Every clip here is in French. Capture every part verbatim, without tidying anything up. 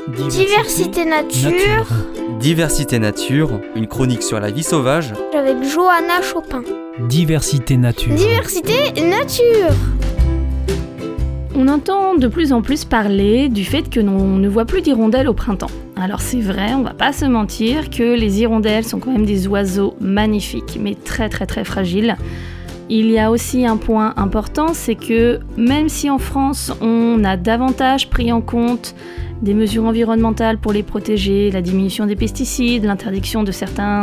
Diversité nature. nature. Diversité nature, une chronique sur la vie sauvage. Avec Johanna Chopin. Diversité nature. Diversité nature. On entend de plus en plus parler du fait que l'on ne voit plus d'hirondelles au printemps. Alors c'est vrai, on va pas se mentir que les hirondelles sont quand même des oiseaux magnifiques, mais très très très fragiles. Il y a aussi un point important, c'est que même si en France on a davantage pris en compte des mesures environnementales pour les protéger, la diminution des pesticides, l'interdiction de certains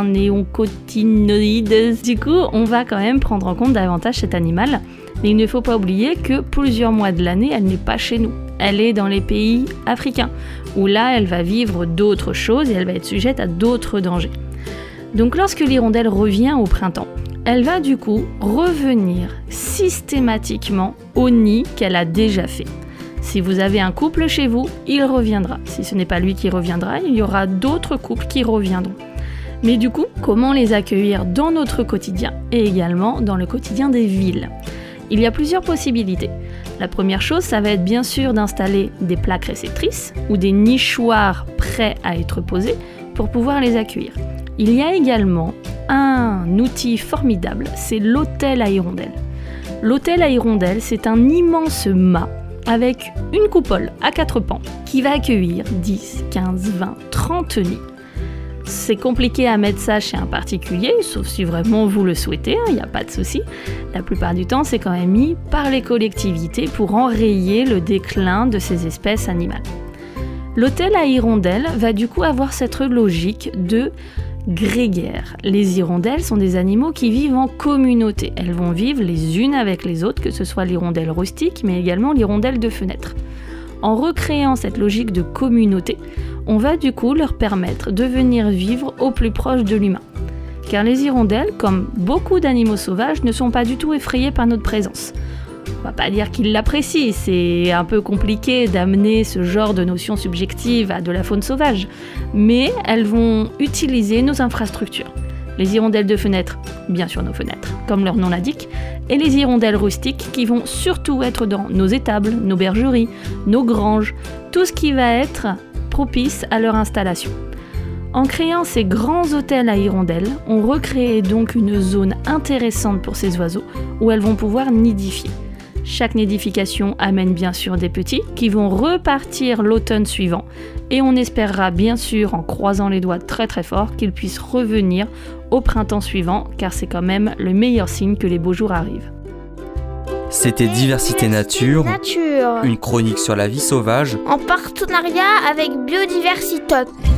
néonicotinoïdes, du coup on va quand même prendre en compte davantage cet animal. Mais il ne faut pas oublier que plusieurs mois de l'année, elle n'est pas chez nous. Elle est dans les pays africains, où là, elle va vivre d'autres choses et elle va être sujette à d'autres dangers. Donc lorsque l'hirondelle revient au printemps, elle va du coup revenir systématiquement au nid qu'elle a déjà fait. Si vous avez un couple chez vous, il reviendra. Si ce n'est pas lui qui reviendra, il y aura d'autres couples qui reviendront. Mais du coup, comment les accueillir dans notre quotidien et également dans le quotidien des villes ? Il y a plusieurs possibilités. La première chose, ça va être bien sûr d'installer des plaques réceptrices ou des nichoirs prêts à être posés pour pouvoir les accueillir. Il y a également un outil formidable, c'est l'hôtel à hirondelles. L'hôtel à hirondelles, c'est un immense mât avec une coupole à quatre pans qui va accueillir dix, quinze, vingt, trente nids. C'est compliqué à mettre ça chez un particulier, sauf si vraiment vous le souhaitez, il n'y a pas de souci. La plupart du temps, c'est quand même mis par les collectivités pour enrayer le déclin de ces espèces animales. L'hôtel à hirondelles va du coup avoir cette logique de grégaire. Les hirondelles sont des animaux qui vivent en communauté. Elles vont vivre les unes avec les autres, que ce soit l'hirondelle rustique, mais également l'hirondelle de fenêtre. En recréant cette logique de communauté, on va du coup leur permettre de venir vivre au plus proche de l'humain. Car les hirondelles, comme beaucoup d'animaux sauvages, ne sont pas du tout effrayées par notre présence. On va pas dire qu'ils l'apprécient, c'est un peu compliqué d'amener ce genre de notion subjective à de la faune sauvage, mais elles vont utiliser nos infrastructures. Les hirondelles de fenêtre, bien sûr nos fenêtres, comme leur nom l'indique, et les hirondelles rustiques qui vont surtout être dans nos étables, nos bergeries, nos granges, tout ce qui va être propice à leur installation. En créant ces grands hôtels à hirondelles, on recrée donc une zone intéressante pour ces oiseaux où elles vont pouvoir nidifier. Chaque nidification amène bien sûr des petits qui vont repartir l'automne suivant et on espérera bien sûr en croisant les doigts très très fort qu'ils puissent revenir au printemps suivant car c'est quand même le meilleur signe que les beaux jours arrivent. C'était Diversité nature, nature, une chronique sur la vie sauvage en partenariat avec Biodiversitop.